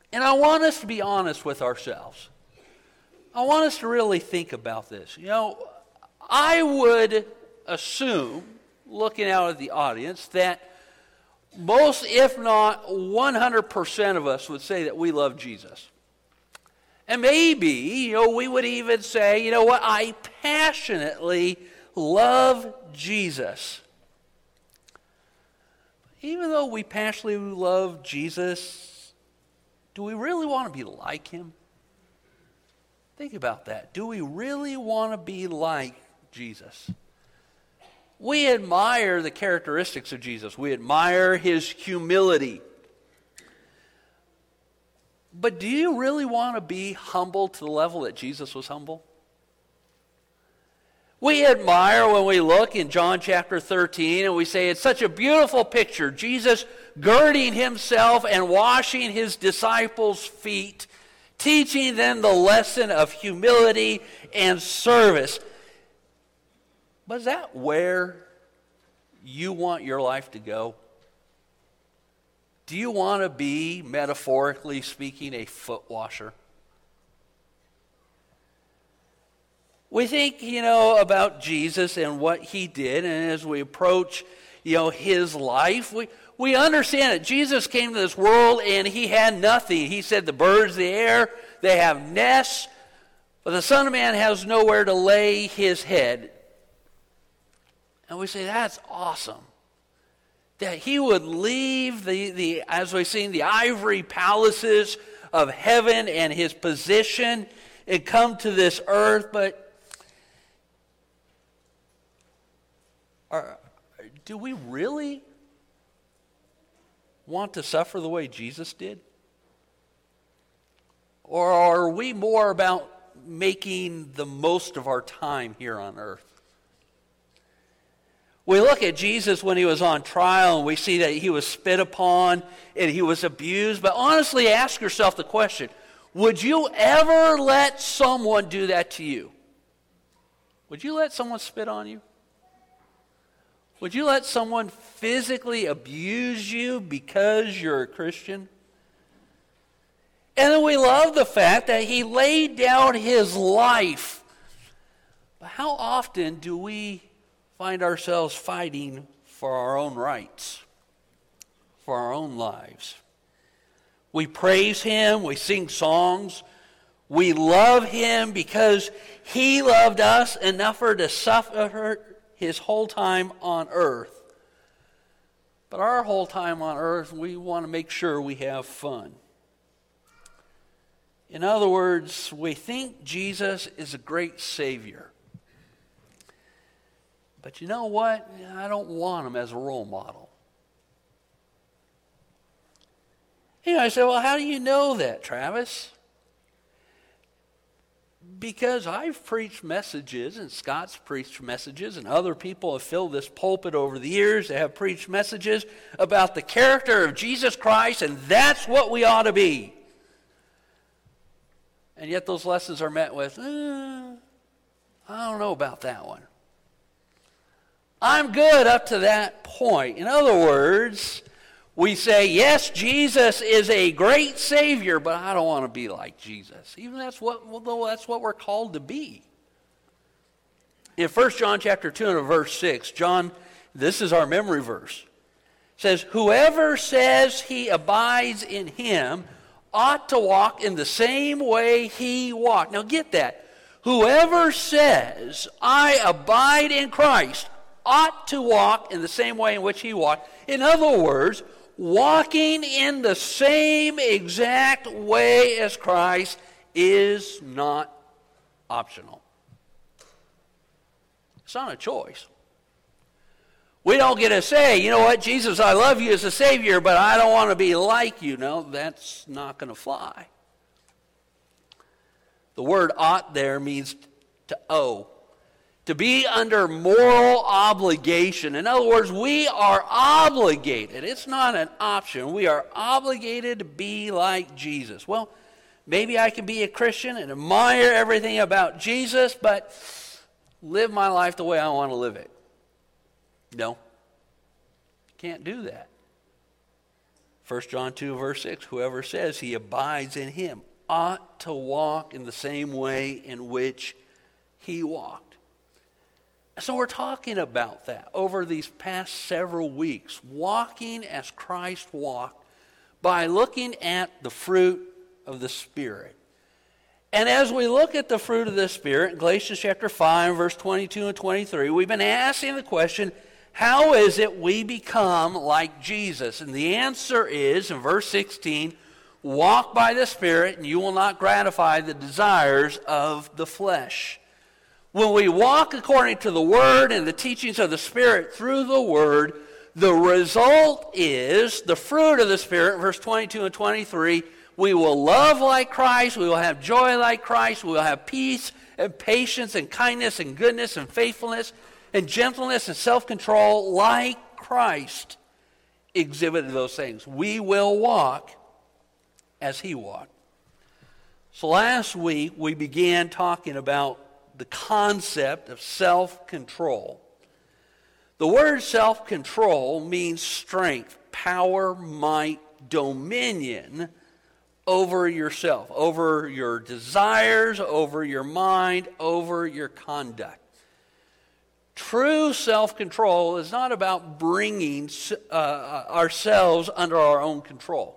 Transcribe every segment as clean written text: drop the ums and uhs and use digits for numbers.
And I want us to be honest with ourselves. I want us to really think about this. I would assume, looking out at the audience, that most, if not 100% of us would say that we love Jesus. And maybe, we would even say, I passionately love Jesus. Even though we passionately love Jesus, do we really want to be like him? Think about that. Do we really want to be like Jesus? We admire the characteristics of Jesus. We admire his humility. But do you really want to be humble to the level that Jesus was humble? We admire when we look in John chapter 13 and we say it's such a beautiful picture. Jesus girding himself and washing his disciples' feet, teaching them the lesson of humility and service. But is that where you want your life to go? Do you want to be, metaphorically speaking, a foot washer? We think, about Jesus and what he did, and as we approach, his life, we understand that Jesus came to this world and he had nothing. He said the birds of the air, they have nests, but the Son of Man has nowhere to lay his head. And we say, that's awesome. That he would leave as we've seen, the ivory palaces of heaven and his position and come to this earth. But do we really want to suffer the way Jesus did? Or are we more about making the most of our time here on earth? We look at Jesus when he was on trial and we see that he was spit upon and he was abused. But honestly, ask yourself the question, would you ever let someone do that to you? Would you let someone spit on you? Would you let someone physically abuse you because you're a Christian? And then we love the fact that he laid down his life. But how often do we find ourselves fighting for our own rights, for our own lives? We praise him, we sing songs, we love him because he loved us enough to suffer his whole time on earth. But our whole time on earth, we want to make sure we have fun. In other words, we think Jesus is a great Savior. But you know what? I don't want him as a role model. I say, well, how do you know that, Travis? Because I've preached messages, and Scott's preached messages, and other people have filled this pulpit over the years that have preached messages about the character of Jesus Christ, and that's what we ought to be. And yet those lessons are met with, I don't know about that one. I'm good up to that point. In other words, we say, yes, Jesus is a great Savior, but I don't want to be like Jesus. Even that's what we're called to be. In 1 John chapter 2 and verse 6, John, this is our memory verse, says, whoever says he abides in him ought to walk in the same way he walked. Now get that. Whoever says, I abide in Christ, ought to walk in the same way in which he walked. In other words, walking in the same exact way as Christ is not optional. It's not a choice. We don't get to say, you know what, Jesus, I love you as a Savior, but I don't want to be like you. No, that's not going to fly. The word ought there means to owe. To be under moral obligation. In other words, we are obligated. It's not an option. We are obligated to be like Jesus. Well, maybe I can be a Christian and admire everything about Jesus, but live my life the way I want to live it. No. Can't do that. 1 John 2, verse 6, whoever says he abides in him ought to walk in the same way in which he walked. So we're talking about that over these past several weeks, walking as Christ walked by looking at the fruit of the Spirit. And as we look at the fruit of the Spirit, in Galatians chapter 5, verse 22 and 23, we've been asking the question, how is it we become like Jesus? And the answer is, in verse 16, walk by the Spirit and you will not gratify the desires of the flesh. When we walk according to the Word and the teachings of the Spirit through the Word, the result is the fruit of the Spirit, verse 22 and 23, we will love like Christ, we will have joy like Christ, we will have peace and patience and kindness and goodness and faithfulness and gentleness and self-control like Christ exhibited those things. We will walk as he walked. So last week we began talking about the concept of self-control. The word self-control means strength, power, might, dominion over yourself, over your desires, over your mind, over your conduct. True self-control is not about bringing ourselves under our own control.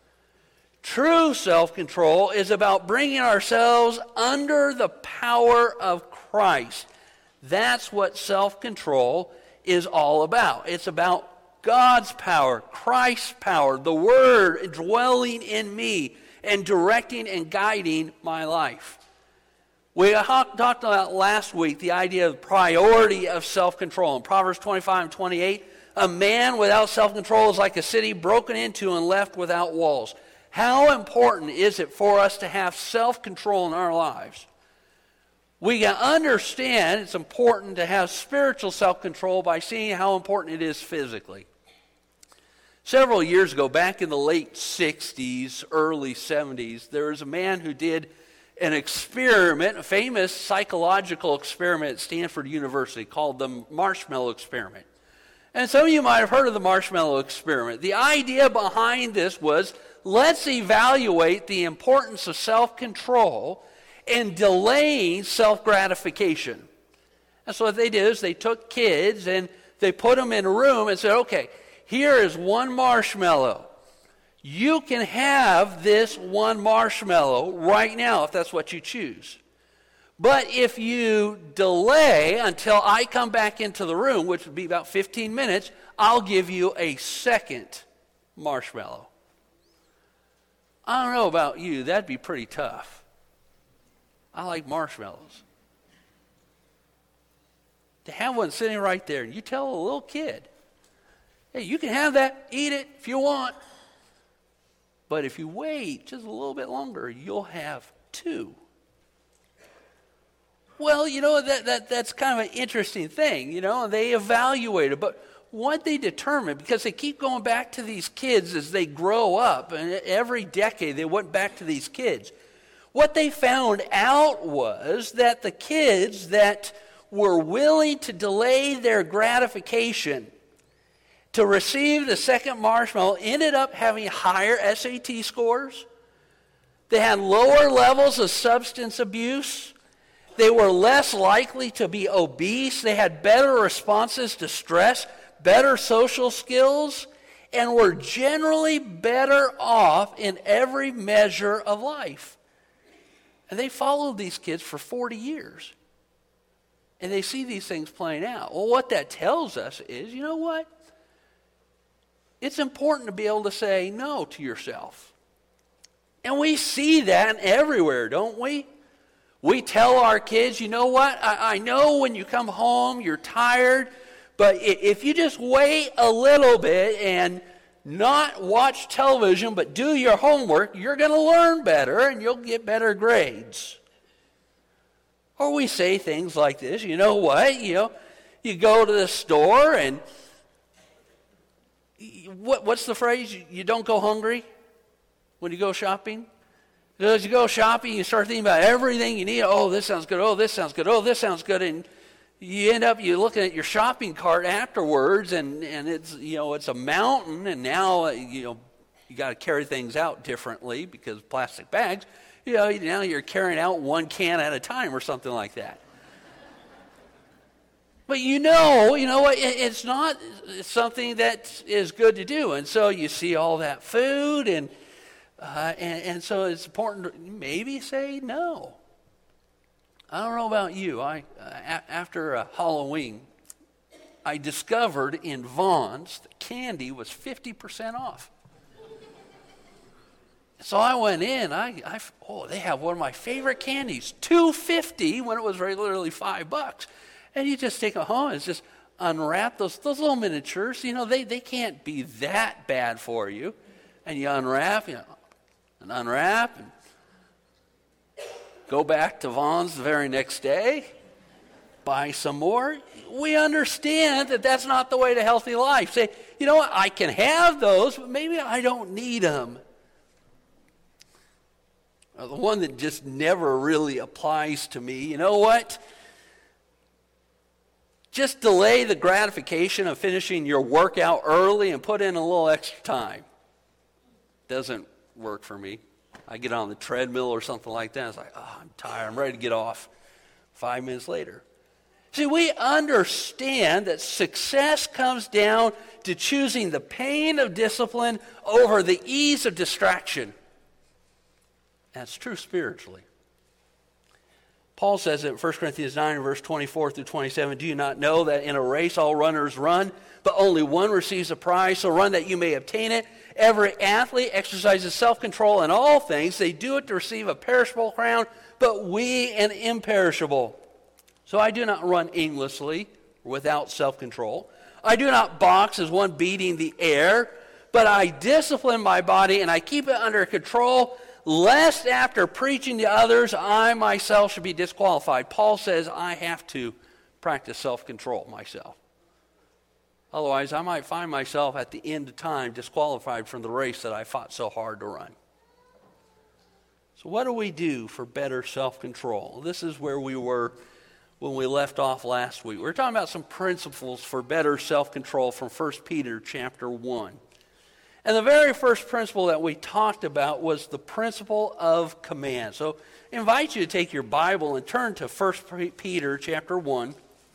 True self-control is about bringing ourselves under the power of Christ. That's what self-control is all about. It's about God's power, Christ's power, the Word dwelling in me and directing and guiding my life. We talked about last week the idea of the priority of self-control. In Proverbs 25 and 28, a man without self-control is like a city broken into and left without walls. How important is it for us to have self-control in our lives? We can understand it's important to have spiritual self-control by seeing how important it is physically. Several years ago, back in the late 60s, early 70s, there was a man who did an experiment, a famous psychological experiment at Stanford University called the Marshmallow Experiment. And some of you might have heard of the Marshmallow Experiment. The idea behind this was, let's evaluate the importance of self-control and delaying self-gratification. And so what they did is they took kids and they put them in a room and said, okay, here is one marshmallow. You can have this one marshmallow right now if that's what you choose. But if you delay until I come back into the room, which would be about 15 minutes, I'll give you a second marshmallow. I don't know about you, that'd be pretty tough. I like marshmallows. To have one sitting right there, and you tell a little kid, hey, you can have that, eat it if you want. But if you wait just a little bit longer, you'll have two. Well, you know, that's kind of an interesting thing, you know, and they evaluated. But what they determined, because they keep going back to these kids as they grow up, and every decade they went back to these kids. What they found out was that the kids that were willing to delay their gratification to receive the second marshmallow ended up having higher SAT scores. They had lower levels of substance abuse. They were less likely to be obese. They had better responses to stress, better social skills, and were generally better off in every measure of life. And they followed these kids for 40 years. And they see these things playing out. Well, what that tells us is, you know what? It's important to be able to say no to yourself. And we see that everywhere, don't we? We tell our kids, you know what? I know when you come home you're tired, but if you just wait a little bit and not watch television but do your homework, you're going to learn better and you'll get better grades. Or we say things like this, you know what? You go to the store and what's the phrase? You don't go hungry when you go shopping? As you go shopping, you start thinking about everything you need. Oh, this sounds good. Oh, this sounds good. Oh, this sounds good. And you end up looking at your shopping cart afterwards, and it's it's a mountain. And now you got to carry things out differently because plastic bags. Now you're carrying out one can at a time or something like that. But you know what? It's not something that is good to do. And so you see all that food, and so it's important to maybe say no. I don't know about you. After Halloween, I discovered in Vons that candy was 50% off. So I went in. They have one of my favorite candies, $2.50 when it was regularly $5. And you just take it home and just unwrap those little miniatures. They can't be that bad for you. And you unwrap, and unwrap, and go back to Vons the very next day, buy some more. We understand that that's not the way to healthy life. Say, you know what, I can have those, but maybe I don't need them. The one that just never really applies to me, you know what? Just delay the gratification of finishing your workout early and put in a little extra time. Doesn't work for me. I get on the treadmill or something like that. It's like, I'm tired. I'm ready to get off. 5 minutes later. See, we understand that success comes down to choosing the pain of discipline over the ease of distraction. That's true spiritually. Paul says it in 1 Corinthians 9, verse 24 through 27, do you not know that in a race all runners run, but only one receives a prize? So run that you may obtain it. Every athlete exercises self-control in all things. They do it to receive a perishable crown, but we an imperishable. So I do not run aimlessly without self-control. I do not box as one beating the air, but I discipline my body and I keep it under control, lest after preaching to others, I myself should be disqualified. Paul says I have to practice self-control myself. Otherwise, I might find myself at the end of time disqualified from the race that I fought so hard to run. So what do we do for better self-control? This is where we were when we left off last week. We were talking about some principles for better self-control from 1 Peter chapter 1. And the very first principle that we talked about was the principle of command. So I invite you to take your Bible and turn to 1 Peter chapter 1.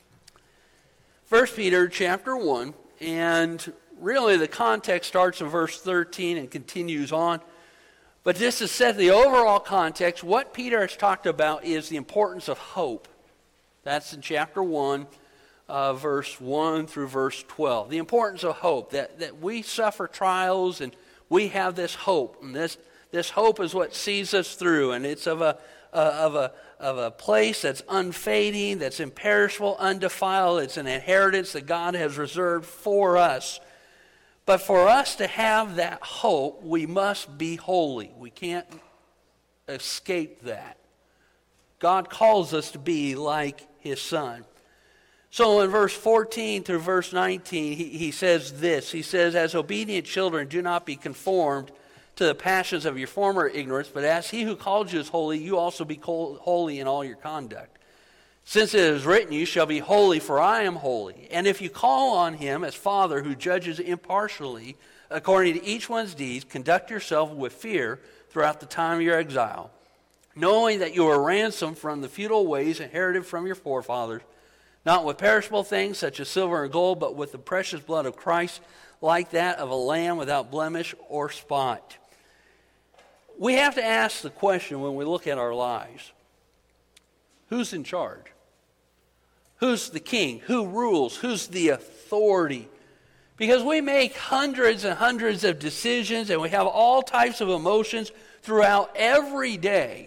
1 Peter chapter 1, and really the context starts in verse 13 and continues on. But just to set the overall context, what Peter has talked about is the importance of hope. That's in chapter 1. Verse 1 through verse 12. The importance of hope, that we suffer trials and we have this hope. And this hope is what sees us through. And it's of a place that's unfading, that's imperishable, undefiled. It's an inheritance that God has reserved for us. But for us to have that hope, we must be holy. We can't escape that. God calls us to be like His Son. So in verse 14 through verse 19, he says this. He says, as obedient children, do not be conformed to the passions of your former ignorance, but as He who called you is holy, you also be holy in all your conduct. Since it is written, you shall be holy, for I am holy. And if you call on Him as Father who judges impartially according to each one's deeds, conduct yourself with fear throughout the time of your exile, knowing that you are ransomed from the futile ways inherited from your forefathers, not with perishable things such as silver and gold, but with the precious blood of Christ, like that of a lamb without blemish or spot. We have to ask the question when we look at our lives, who's in charge? Who's the king? Who rules? Who's the authority? Because we make hundreds and hundreds of decisions and we have all types of emotions throughout every day.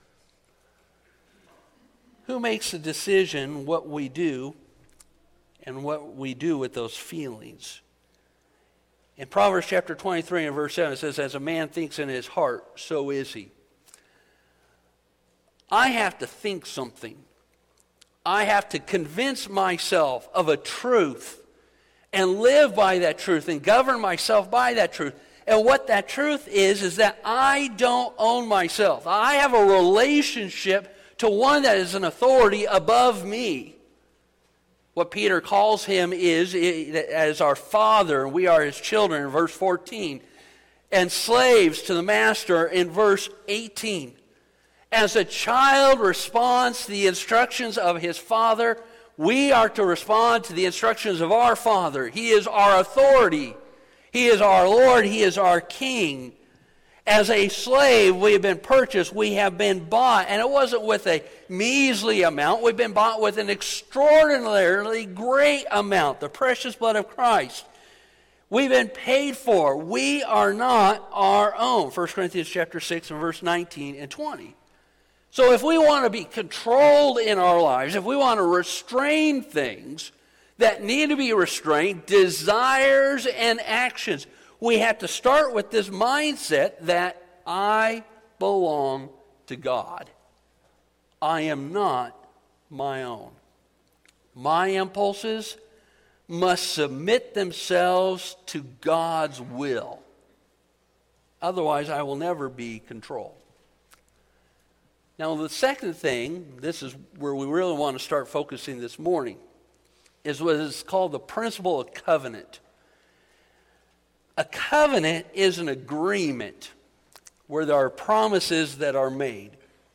Who makes the decision what we do and what we do with those feelings? In Proverbs chapter 23 and verse 7 it says, as a man thinks in his heart, so is he. I have to think something. I have to convince myself of a truth and live by that truth and govern myself by that truth. And what that truth is that I don't own myself. I have a relationship to one that is an authority above me. What Peter calls Him is as our Father, and we are His children in verse 14. and slaves to the master in verse 18. As a child responds to the instructions of his father, we are to respond to the instructions of our Father. He is our authority. He is our Lord. He is our King. As a slave, we have been purchased. We have been bought. And it wasn't with a measly amount. We've been bought with an extraordinarily great amount, the precious blood of Christ. We've been paid for. We are not our own. 1 Corinthians chapter 6 and verse 19 and 20. So if we want to be controlled in our lives, if we want to restrain things that need to be restrained, desires and actions, we have to start with this mindset that I belong to God. I am not my own. My impulses must submit themselves to God's will. Otherwise, I will never be controlled. Now, the second thing, this is where we really want to start focusing this morning, is what is called the principle of covenant. A covenant is an agreement where there are promises that are made.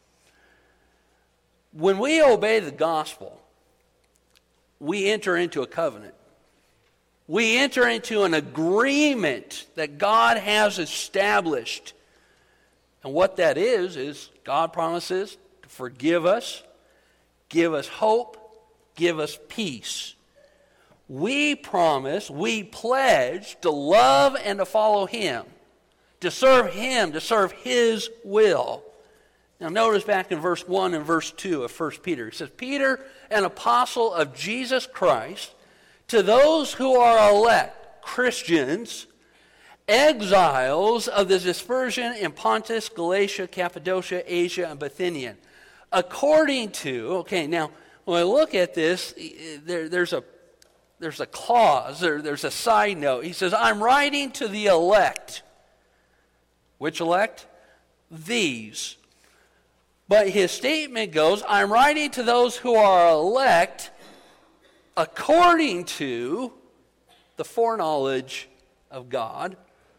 When we obey the gospel, we enter into a covenant. We enter into an agreement that God has established. And what that is God promises to forgive us, give us hope, give us peace. We promise, we pledge to love and to follow Him, to serve His will. Now notice back in verse 1 and verse 2 of 1 Peter. It says, Peter, an apostle of Jesus Christ, to those who are elect, Christians, exiles of the dispersion in Pontus, Galatia, Cappadocia, Asia, and Bithynia. According to, okay, now when I look at this, there's a clause, there's a side note. He says, I'm writing to the elect. Which elect? These. But his statement goes, I'm writing to those who are elect according to the foreknowledge of God,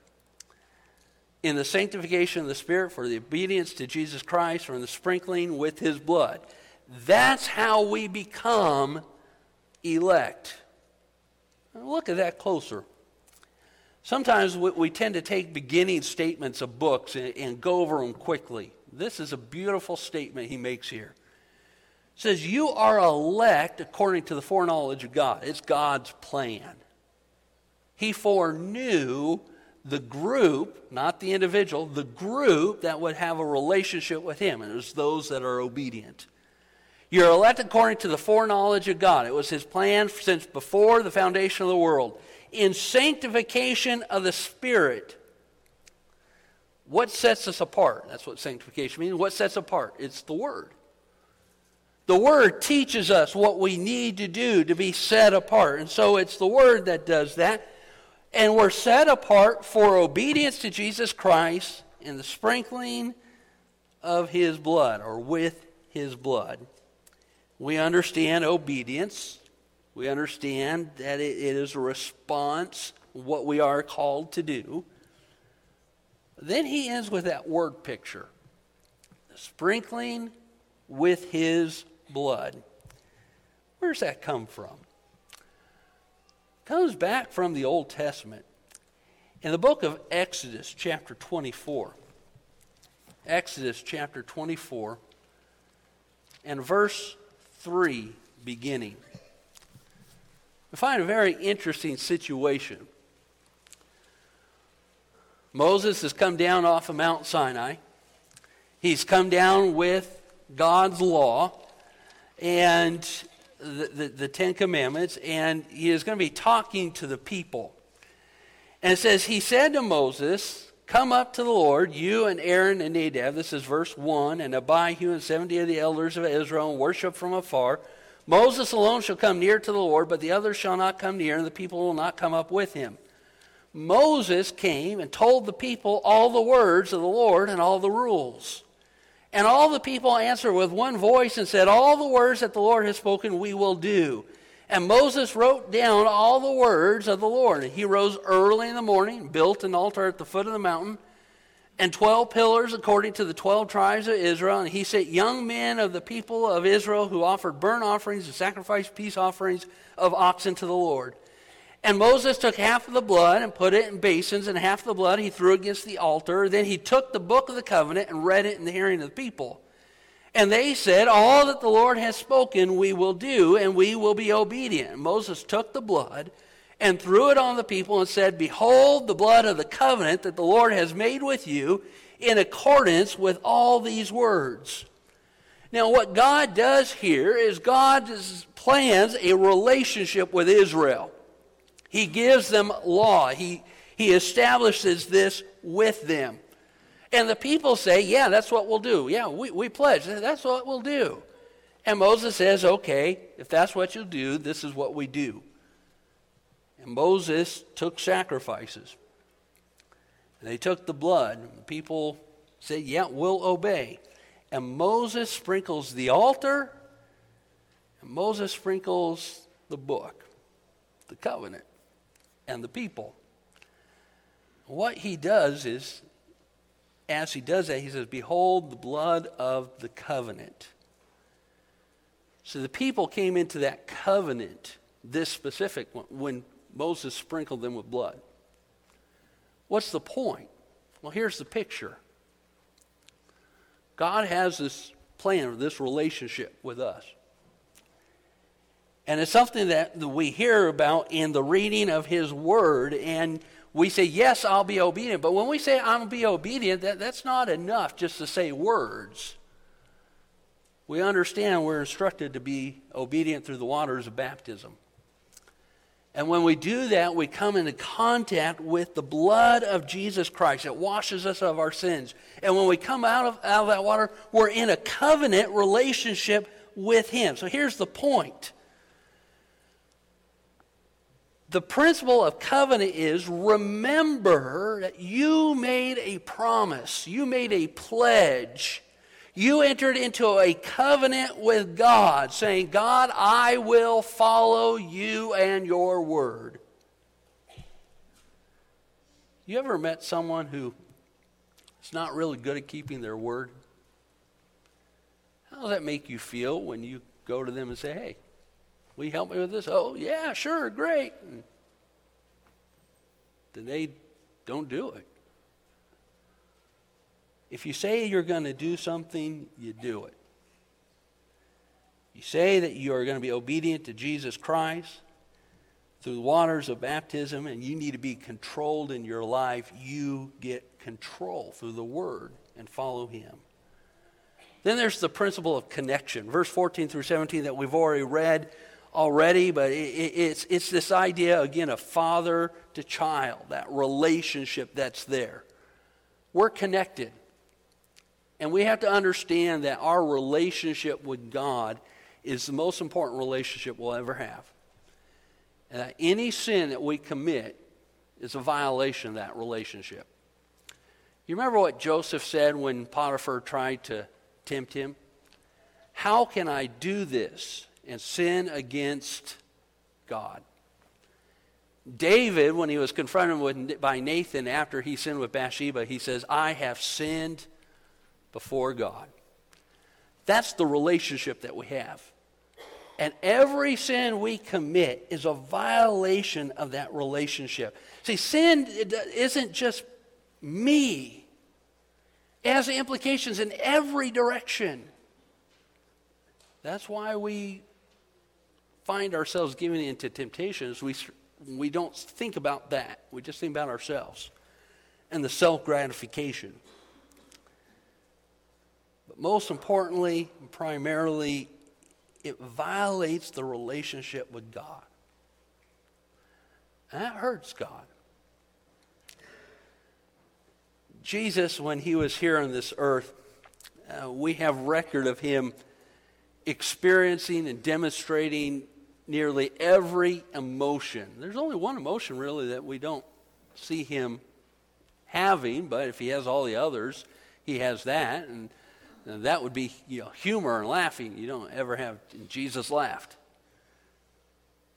in the sanctification of the Spirit for the obedience to Jesus Christ, or in the sprinkling with His blood. That's how we become elect. Now look at that closer. Sometimes we tend to take beginning statements of books and go over them quickly. This is a beautiful statement he makes here. It says, you are elect according to the foreknowledge of God. It's God's plan. He foreknew the group, not the individual, the group that would have a relationship with Him. And it was those that are obedient. You're elect according to the foreknowledge of God. It was His plan since before the foundation of the world. In sanctification of the Spirit. What sets us apart? That's what sanctification means. What sets apart? It's the Word. The Word teaches us what we need to do to be set apart. And so it's the Word that does that. And we're set apart for obedience to Jesus Christ in the sprinkling of His blood, or with His blood. We understand obedience. We understand that it is a response, what we are called to do. Then he ends with that word picture. The sprinkling with His blood. Where does that come from? It comes back from the Old Testament. In the book of Exodus, chapter 24. Exodus, chapter 24, and verse 3 beginning. We find a very interesting situation. Moses has come down off of Mount Sinai. He's come down with God's law and the Ten Commandments, and he is going to be talking to the people. And it says, he said to Moses, come up to the Lord, you and Aaron and Nadab, this is verse 1, and Abihu and 70 of the elders of Israel, and worship from afar. Moses alone shall come near to the Lord, but the others shall not come near, and the people will not come up with him. Moses came and told the people all the words of the Lord and all the rules. And all the people answered with one voice and said, all the words that the Lord has spoken we will do. And Moses wrote down all the words of the Lord. And he rose early in the morning, built an altar at the foot of the mountain, and 12 pillars according to the 12 tribes of Israel. And he set young men of the people of Israel who offered burnt offerings and sacrificed peace offerings of oxen to the Lord. And Moses took half of the blood and put it in basins, and half of the blood he threw against the altar. Then he took the book of the covenant and read it in the hearing of the people. And they said, all that the Lord has spoken we will do, and we will be obedient. And Moses took the blood and threw it on the people and said, behold the blood of the covenant that the Lord has made with you in accordance with all these words. Now what God does here is God plans a relationship with Israel. He gives them law. He establishes this with them. And the people say, yeah, that's what we'll do. Yeah, we pledge. That's what we'll do. And Moses says, okay, if that's what you'll do, this is what we do. And Moses took sacrifices. And they took the blood. And the people said, yeah, we'll obey. And Moses sprinkles the altar. And Moses sprinkles the book, the covenant, and the people. What he does is, as he does that, he says, behold the blood of the covenant. So the people came into that covenant, this specific one, when Moses sprinkled them with blood. What's the point? Well, here's the picture. God has this plan, this relationship with us. And it's something that we hear about in the reading of his word, and we say, yes, I'll be obedient. But when we say I'll be obedient, that's not enough just to say words. We understand we're instructed to be obedient through the waters of baptism. And when we do that, we come into contact with the blood of Jesus Christ. It washes us of our sins. And when we come out of that water, we're in a covenant relationship with him. So here's the point. The principle of covenant is, remember that you made a promise. You made a pledge. You entered into a covenant with God, saying, God, I will follow you and your word. You ever met someone who is not really good at keeping their word? How does that make you feel when you go to them and say, hey, will you help me with this? Oh, yeah, sure, great. And then they don't do it. If you say you're going to do something, you do it. You say that you are going to be obedient to Jesus Christ through the waters of baptism, and you need to be controlled in your life. You get control through the word and follow him. Then there's the principle of connection. Verse 14 through 17 that we've already read but it's this idea, again, of father to child, that relationship that's there. We're connected. And we have to understand that our relationship with God is the most important relationship we'll ever have. And that any sin that we commit is a violation of that relationship. You remember what Joseph said when Potiphar tried to tempt him? How can I do this and sin against God? David, when he was confronted by Nathan after he sinned with Bathsheba, he says, I have sinned before God. That's the relationship that we have. And every sin we commit is a violation of that relationship. See, sin isn't just me. It has implications in every direction. That's why we find ourselves giving into temptations. We don't think about that. We just think about ourselves and the self-gratification. But most importantly, primarily, it violates the relationship with God. And that hurts God. Jesus, when he was here on this earth, we have record of him experiencing and demonstrating nearly every emotion. There's only one emotion, really, that we don't see him having, but if he has all the others, he has that, and that would be humor and laughing. You don't ever have, Jesus laughed.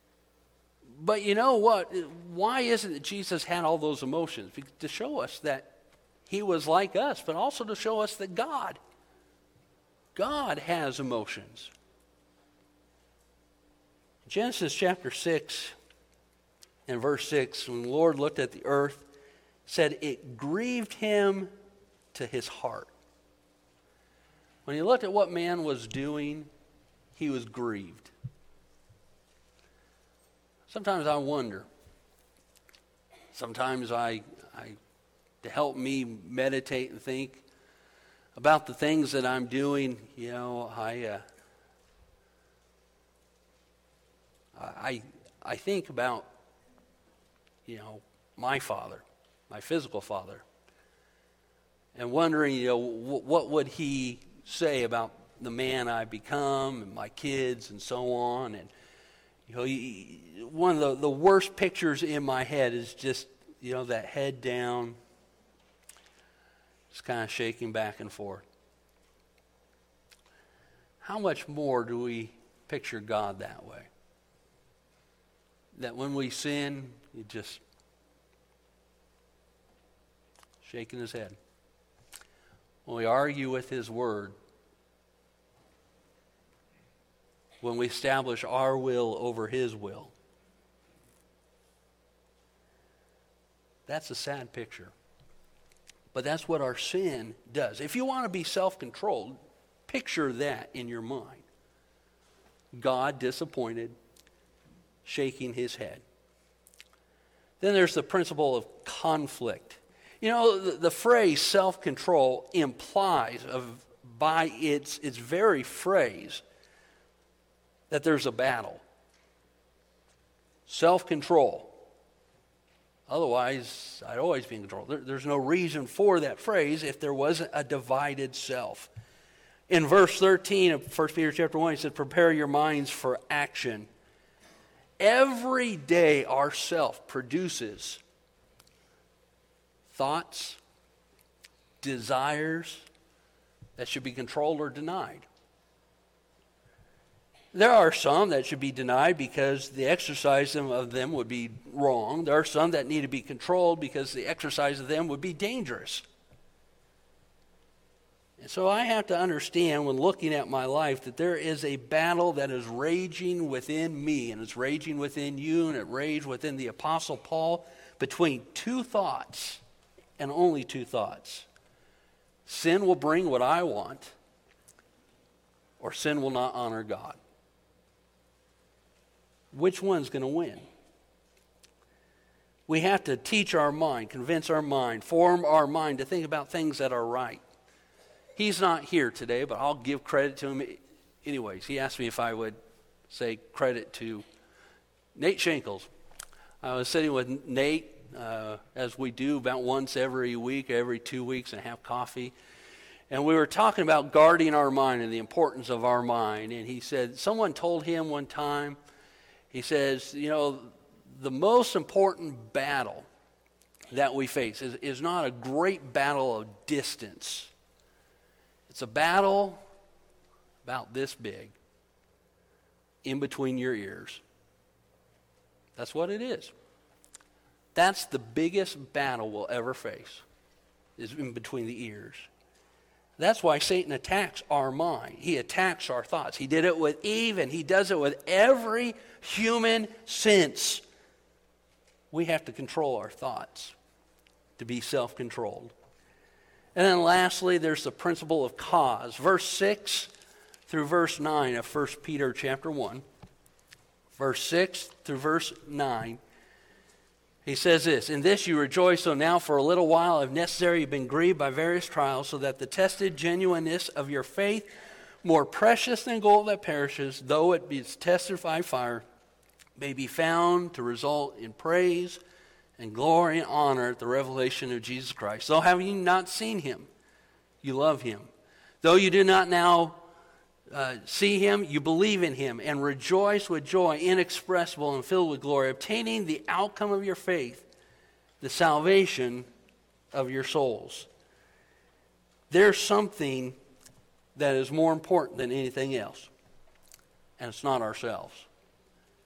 But you know what? Why is it that Jesus had all those emotions? To show us that he was like us, but also to show us that God has emotions. Genesis chapter 6 and verse 6, when the Lord looked at the earth, said it grieved him to his heart. When he looked at what man was doing, he was grieved. Sometimes I wonder. Sometimes to help me meditate and think about the things that I'm doing, I think about, my father, my physical father, and wondering, what would he say about the man I become and my kids and so on. And one of the worst pictures in my head is just that head down, just kind of shaking back and forth. How much more do we picture God that way? That when we sin, he just shaking his head. When we argue with his word, when we establish our will over his will, that's a sad picture. But that's what our sin does. If you want to be self-controlled, picture that in your mind. God disappointed, shaking his head. Then there's the principle of conflict. The phrase self-control implies by its very phrase that there's a battle. Self-control. Otherwise, I'd always be in control. There's no reason for that phrase if there wasn't a divided self. In verse 13 of 1 Peter chapter 1, he said, prepare your minds for action. Every day our self produces thoughts, desires that should be controlled or denied. There are some that should be denied because the exercise of them would be wrong. There are some that need to be controlled because the exercise of them would be dangerous. And so I have to understand when looking at my life that there is a battle that is raging within me, and it's raging within you, and it raged within the Apostle Paul between two thoughts, and only two thoughts. Sin will bring what I want, or sin will not honor God. Which one's going to win? We have to teach our mind, convince our mind, form our mind to think about things that are right. He's not here today, but I'll give credit to him anyways. He asked me if I would say credit to Nate Shankles. I was sitting with Nate, as we do about once every week, every 2 weeks, and have coffee. And we were talking about guarding our mind and the importance of our mind. And he said, someone told him one time, he says, the most important battle that we face is not a great battle of distance. It's a battle about this big, in between your ears. That's what it is. That's the biggest battle we'll ever face, is in between the ears. That's why Satan attacks our mind. He attacks our thoughts. He did it with Eve, and he does it with every human since. We have to control our thoughts to be self-controlled. And then lastly, there's the principle of cause. Verse 6 through verse 9 of 1 Peter chapter 1. Verse 6 through verse 9. He says this, in this you rejoice, though now for a little while, if necessary, you've been grieved by various trials, so that the tested genuineness of your faith, more precious than gold that perishes, though it be tested by fire, may be found to result in praise and glory and honor at the revelation of Jesus Christ. Though having you not seen him, you love him. Though you do not now see him, you believe in him, and rejoice with joy inexpressible and filled with glory, obtaining the outcome of your faith, the salvation of your souls. There's something that is more important than anything else, and it's not ourselves.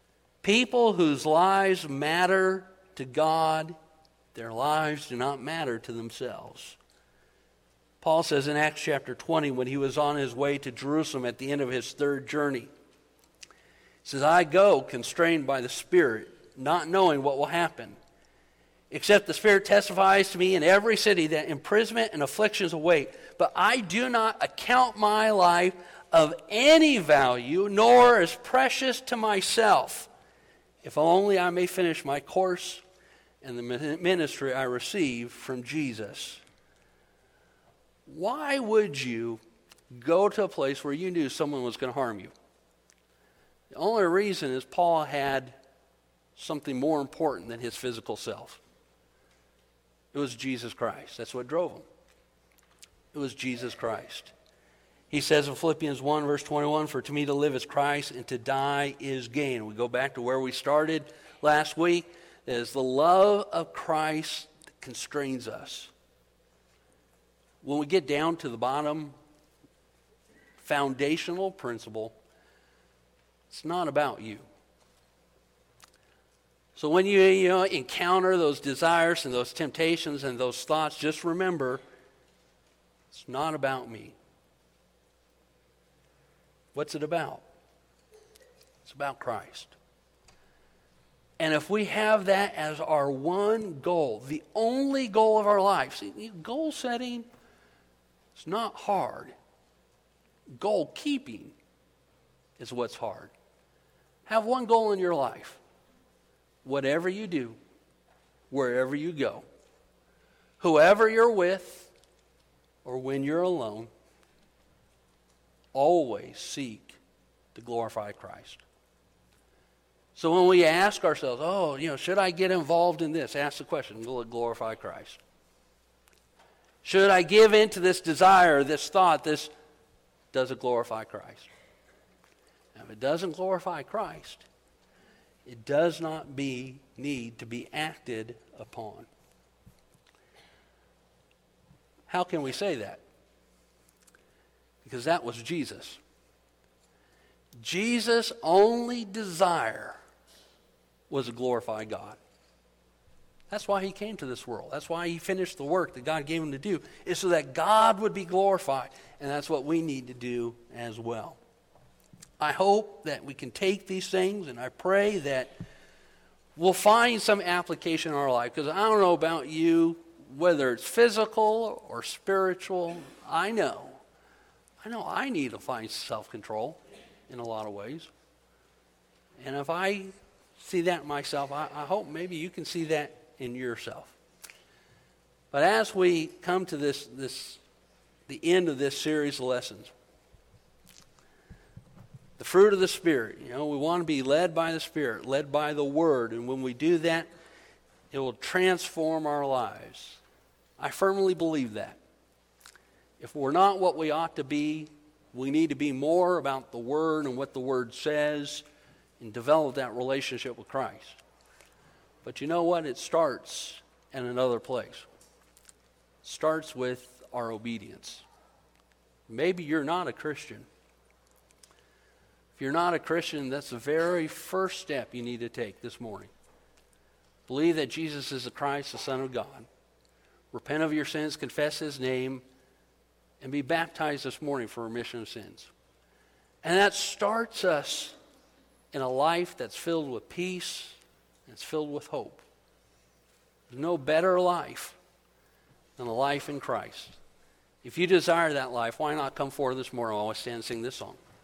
People whose lives matter to God, their lives do not matter to themselves. Paul says in Acts chapter 20, when he was on his way to Jerusalem at the end of his third journey, he says, I go constrained by the Spirit, not knowing what will happen, except the Spirit testifies to me in every city that imprisonment and afflictions await. But I do not account my life of any value, nor as precious to myself, if only I may finish my course and the ministry I receive from Jesus. Why would you go to a place where you knew someone was going to harm you? The only reason is Paul had something more important than his physical self. It was Jesus Christ. That's what drove him. It was Jesus Christ. He says in Philippians 1, verse 21, for to me to live is Christ and to die is gain. We go back to where we started last week. It is the love of Christ that constrains us. When we get down to the bottom, foundational principle, it's not about you. So when you encounter those desires and those temptations and those thoughts, just remember, it's not about me. What's it about? It's about Christ. And if we have that as our one goal, the only goal of our life, see, goal setting, it's not hard. Goal keeping is what's hard. Have one goal in your life. Whatever you do, wherever you go, whoever you're with, or when you're alone, always seek to glorify Christ. So when we ask ourselves, should I get involved in this? Ask the question, will it glorify Christ? Should I give in to this desire, this thought, does it glorify Christ? And if it doesn't glorify Christ, it does not need to be acted upon. How can we say that? Because that was Jesus. Jesus' only desire was to glorify God. That's why he came to this world. That's why he finished the work that God gave him to do, is so that God would be glorified. And that's what we need to do as well. I hope that we can take these things, and I pray that we'll find some application in our life. Because I don't know about you, whether it's physical or spiritual, I know I need to find self-control in a lot of ways. And if I see that in myself, I hope maybe you can see that in yourself. But as we come to the end of this series of lessons, the fruit of the Spirit, we want to be led by the Spirit, led by the Word. And when we do that, it will transform our lives. I firmly believe that. If we're not what we ought to be, we need to be more about the Word and what the Word says and develop that relationship with Christ. But you know what? It starts in another place. It starts with our obedience. Maybe you're not a Christian. If you're not a Christian, that's the very first step you need to take this morning. Believe that Jesus is the Christ, the Son of God. Repent of your sins, confess his name, and be baptized this morning for remission of sins. And that starts us in a life that's filled with peace, and it's filled with hope. There's no better life than a life in Christ. If you desire that life, why not come forward this morning while I stand and sing this song?